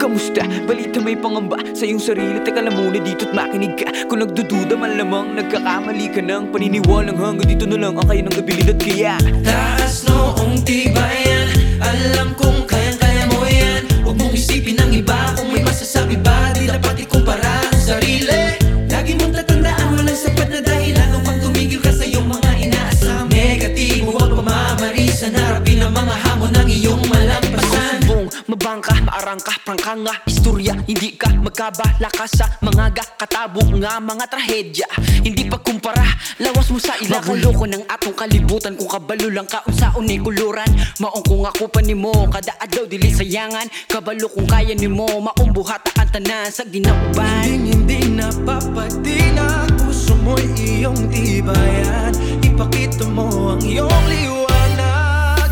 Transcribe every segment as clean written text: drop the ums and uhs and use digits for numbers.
Kamusta? Balita may pangamba sa iyong sarili. Teka lang muna dito't makinig ka. Kung nagdududa man lamang, nagkakamali ka ng paniniwalang hanggang dito na lang ang kaya ng abilidad. Kaya taas noong tibayan, alam kong kayang-kaya mo yan. Huwag mong isipin ng iba kung may masasabi ba. Di dapat ikumpara ang sarili. Lagi mong tatandaan, walang sapat na dahilan upang tumigil ka sa iyong mga inaasam. Negatibo ang pamamarisa, narapin ang mga hamon ng iyong malampasan. Sumbong, mabangka, maarangka, prangka nga istorya, hindi ka magkabala ka sa mga katabo nga mga trahedya. Hindi pagkumpara, lawas mo sa ila. Magulo ko ng atong kalibutan, kung kabalo lang ka unsaon ni kuluran. Maong kung ako pa ni mo, kada adlaw dili sayangan. Kabalo kung kaya ni mo, maong buhata ang tanan sa ginauban. Hindi napapati na puso mo'y iyong tibayan. Ipakita mo ang iyong liwanag.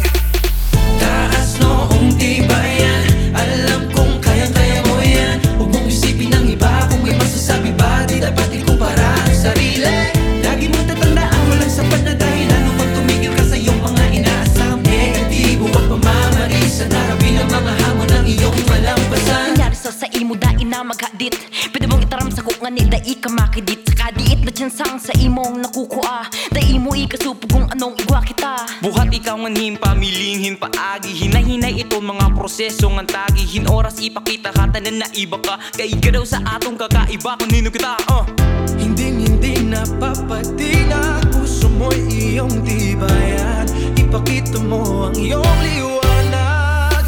Taas noong tibayan, alam kong kayang-kaya mo yan. Huwag mong isipin ng iba kung may masasabi ba. Di dapat ikumpara ang sarili. Lagi mong tatandaan, walang sapat na dahilan upang tumigil ka sa iyong mga inaasam. Negatibo at pamamarisa, narapin ang mga hamon ng iyong malampasan. Nangyari sa imo dai na maghadit. Pwede mong itaram sa kung ngani dai ka makidit. Kadiit na tiyansang sa imong nakukua. Dai mo ikasupog kung anong igwa kita. Buhat ikaw nganhim pamilinghin paagi. Hinay-hinay ito mga proseso ngang tagihin. Oras ipakita ka tanan na iba ka. Kay ka daw sa atong kakaiba kung nino kita. Hindi napapati na puso mo'y iyong tibayan. Ipakita mo ang iyong liwanag.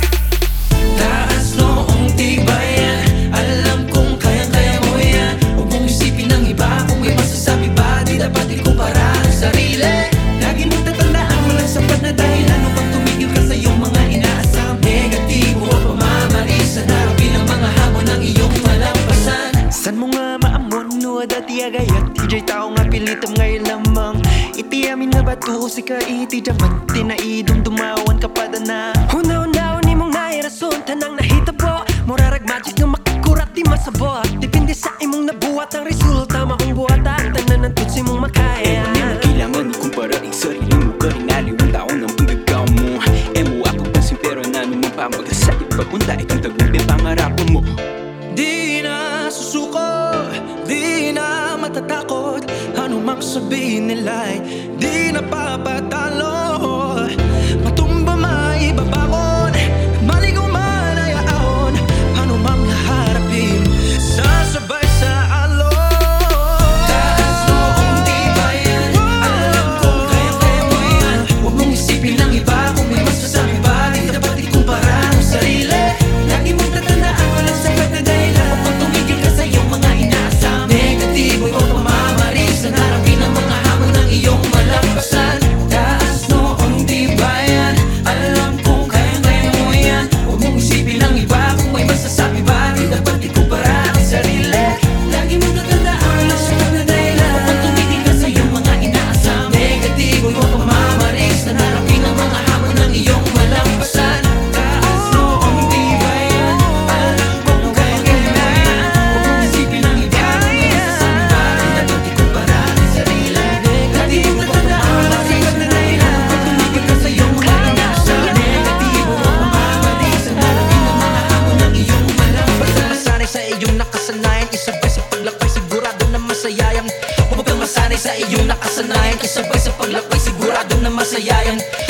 Taas noong tibayan, alam kong kayang-kaya mo yan. Huwag mong isipin ng iba kung may masasabi ba. Di dapat ikumpara ang sarili. Lagi mong tatandaan, walang sapat na dahilan upang tumigil ka sa iyong mga inaasam. Negatibo ang pamamarisa, narapin ang mga hamon ng iyong malampasan. San mo nga maamon, no dati agayat. DJ tao nga pilitam ngayon lamang. Iti amin na bato, si ka iti damat. Tinaidong dumawan ka pa na. Una-unaw ni mong nairason, tanang nahitabo. Murarag magic nga makikurat di masabot. Depende sa imong nabuhat ang resulta. Maong buhat at tanan ng tutsi mong makaya. Di mo kailangan ikumpara rin sarili mo. Karinali ang taon ng pagkagaw mo. Mo ako pansin pero nanuman pa mag-asayit. Papunta itong tagumpin pangarapan mo. Di na susuko, di na matatakot. Ano mang sabihin nila'y di na papatalo. Matumba maibabangon, maligaw man ay aon. Ano mang haharapin, sasabay sa alon. Taas noong tibayan, alam kong kayang-kaya mo yan. Huwag mong isipin ng iba kung may masasabi ba. Di dapat ikumpara ang sarili. Lagi mong tatandaan, walang sapat na dahilan upang tumigil ka sa iyong mga inaasam. Negatibo o pamamarisa, narapin ang mga hamon ng iyong malampasan. Taas noong tibayan, alam kong kayang-kaya mo yan. Huwag mong isipin ng iba kung may masasabi ba. Di dapat ikumpara ang sarili. Lagi mong tatandaan, walang sapat na dahilan upang tumigil ka sa iyong mga inaasam. Negatibo o pamamarisa, narapin ang mga hamon ng iyong malampasan. Taas noong tibayan, alam kong kayang-kaya mo yan. Huwag mong isipin ng iba kung may masasabi ba. Di dapat ikumpara ang sarili. Lagi mong tatandaan, walang sapat na dahilan upang tumigil ka sa iyong mga inaasam. Negatibo o pamamarisa, narapin ang mga hamon ng iyong malampasan. Masanay sa iyong nakasanayan, isabay sa paglakbay, sigurado na masayayan. Huwag kang masanay sa iyong nakasanayan, isabay sa paglakbay, sigurado na masayayan.